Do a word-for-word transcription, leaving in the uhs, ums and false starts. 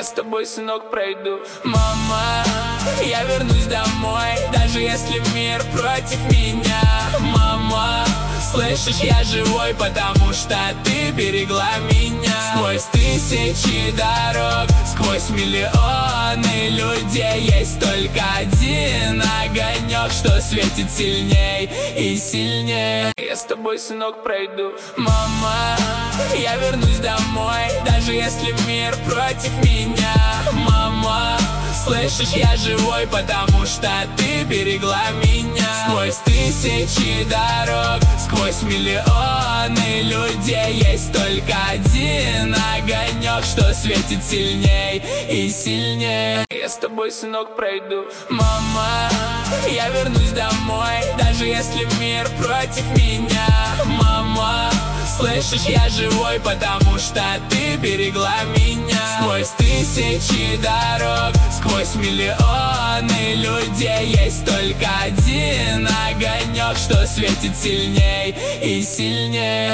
с тобой, сынок, пройду. Мама, я вернусь домой, даже если мир против меня. Мама, слышишь, я живой, потому что ты берегла меня. Сквозь тысячи дорог, сквозь миллионы людей есть только один огонек, что светит сильней и сильнее. Я с тобой, сынок, пройду. Мама, я вернусь домой, даже если мир против меня. Мама, слышишь, я живой, потому что ты берегла меня. Сквозь тысячи дорог, сквозь миллионы людей есть только один огонек, что светит сильней и сильнее. Я с тобой, сынок, пройду. Мама, я вернусь домой, даже если мир против меня. Мама, слышишь, я живой, потому что ты берегла меня. Сквозь тысячи дорог, сквозь миллионы людей есть только один огонек, что светит сильней и сильнее.